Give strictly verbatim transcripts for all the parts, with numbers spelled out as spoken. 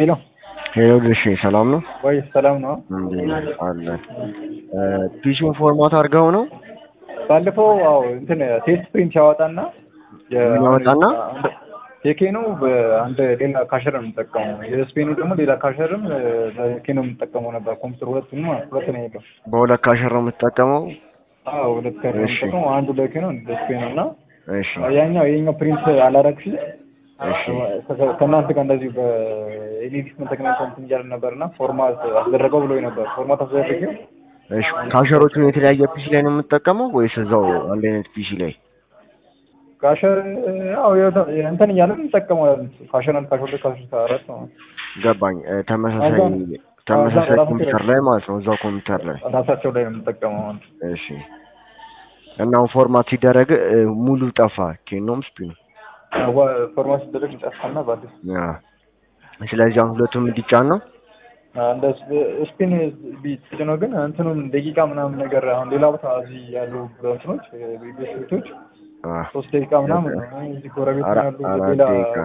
ሄሎ ሄሎ ድርሽ ሰላም ነው ወይ? ሰላም ነው እንዴ? አለ ፒሲውን ፎርማት አድርገው ነው ባለፈው። አዎ እንትን ቴስት ፕሪንት ያወጣና ምን ያወጣና የኬኑ በአንድ ሌላ ካሸር ነው የምጠቀመው፣ የስፔኑ ደግሞ ሌላ ካሸርም ለኬኑ የምጠቀመው ነበር። ኮምፒውተር ሁለቱም ሁለት ነው ያለው። በሁለት ካሸር ነው የምትጠቀመው? አዎ ሁለት ካሸር ነው የምጠቀመው። አንዱ ለኬኑ ለስፔኑ እና እሺ ያኛው የኛው ፕሪንት አላረግሽ። እሺ ከእናንተ ጋር እንደዚህ በኤዲት መተግበሪያ እንትን እያልን ነበርና ፎርማት አስደረገው ብሎኝ ነበር። ፎርማት አስደረገው። እሺ ካሸሮቹን የተለያየ ፒሲ ላይ ነው የምትጠቀመው ወይስ እዛው አንድ አይነት ፒሲ ላይ? ካሸር ያው እንትን እያልን እንጠቀመዋለን። ካሸር አንድ ካሸር ሁለት ካሸር አራት ነው። ገባኝ። ተመሳሳይ ተመሳሳይ ኮምፒውተር ላይ ማለት ነው፣ እዛው ኮምፒውተር ላይ ራሳቸው ላይ ነው የምንጠቀመው። እሺ እና ፎርማት ሲደረግ ሙሉ ጠፋ ኬኖም ስፒኑ ፎርማት ሲደረግ ጠፋና ባዲስ። ስለዚህ አሁን ሁለቱም እንዲጫን ነው። እንደ ስፒን ቢት ነው ግን እንትኑም ደቂቃ ምናምን ነገር አሁን ሌላ ቦታ እዚህ ያሉ እንትኖች ቤቶች ሶስት ደቂቃ ምናምን ነው። እዚህ ጎረቤት ያሉ ሌላ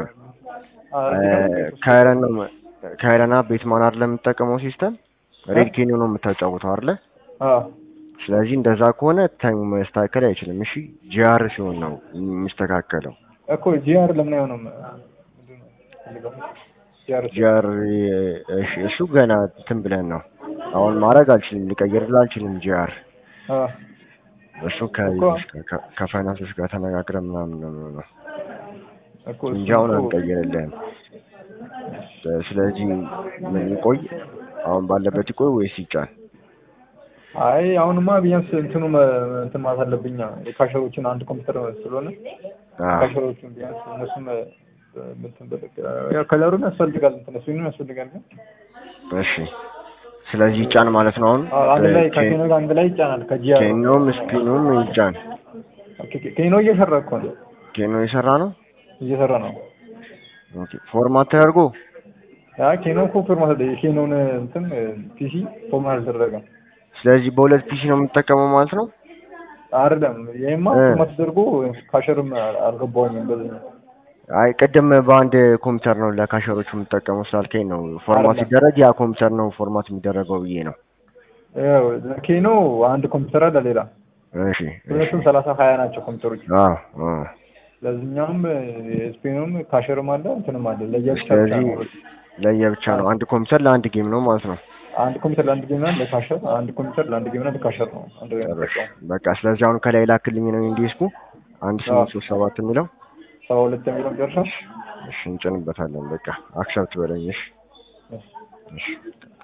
ካይረን ነው ካይረና ቤት ማን አይደለም የምትጠቀመው ሲስተም ሬድ ኬኖ ነው የምታጫውተው አይደለ? አዎ። ስለዚህ እንደዛ ከሆነ ታይሙ መስተካከል አይችልም። እሺ ጂአር ሲሆን ነው የሚስተካከለው እኮ። ጂአር ለምን አይሆንም? ጂአር እሺ እሱ ገና እንትን ብለን ነው አሁን ማድረግ አልችልም፣ ሊቀይርልህ አልችልም። ጂአር አዎ እሱ ከፋይናንሶች ጋር ተነጋግረን ምናምን ነው ነው እኮ እንጂ አሁን አንቀይርልህም። ስለዚህ ምን ይቆይ አሁን ባለበት ይቆይ ወይስ ይጫን? አይ አሁንማ ቢያንስ እንትኑ እንትን ማለት አለብኝ። የካሸሮችን አንድ ኮምፒውተር ስለሆነ ካሸሮችን ቢያንስ እነሱም እንትን በለቀ ያው ከለሩን ያስፈልጋል፣ እንትን እሱንም ያስፈልጋል። እሺ ስለዚህ ይጫን ማለት ነው። አሁን አንድ ላይ ከኬኖ ጋር አንድ ላይ ይጫናል። ከጂአር ኬኖም ስፒኑም ይጫን። ኦኬ ኬኖ እየሰራ እኮ ነው። ኬኖ እየሰራ ነው እየሰራ ነው። ኦኬ ፎርማት ተደርጎ ያ ኬኖ እኮ ፎርማት አለ። ኬኖን እንትን ፒሲ ፎርማት ተደረገ። ስለዚህ በሁለት ፒሲ ነው የምትጠቀመው ማለት ነው አይደለም? ይሄማ ፎርማት ተደርጎ ካሸርም አልገባውም እንደዚህ። አይ ቅድም በአንድ ኮምፒውተር ነው ለካሸሮቹ የምትጠቀመው ስላልከኝ ነው ፎርማት ሲደረግ ያ ኮምፒውተር ነው ፎርማት የሚደረገው ብዬ ነው። ያው ኬኖ አንድ ኮምፒውተር አለ ሌላ። እሺ ሁለቱም ሰላሳ ሀያ ናቸው ኮምፒውተሮች። አዎ አዎ። ለዚህኛውም ስፔኑም ካሸርም አለ እንትንም አለ ለየብቻ ነው። ለየብቻ ነው። አንድ ኮምፒውተር ለአንድ ጌም ነው ማለት ነው። አንድ ኮምፒውተር ለአንድ ጌም ነው ለካሸር፣ አንድ ኮምፒውተር ለአንድ ጌም ነው ለካሸር ነው። አንድ በቃ ስለዚህ አሁን ከላይ ላክልኝ ነው እንዲስኩ አንድ ስምንት ሶስት ሰባት የሚለው ሰባ ሁለት የሚለው ደርሷል። እሺ እንጭንበታለን። በቃ አክሰፕት በለኝ። እሺ እሺ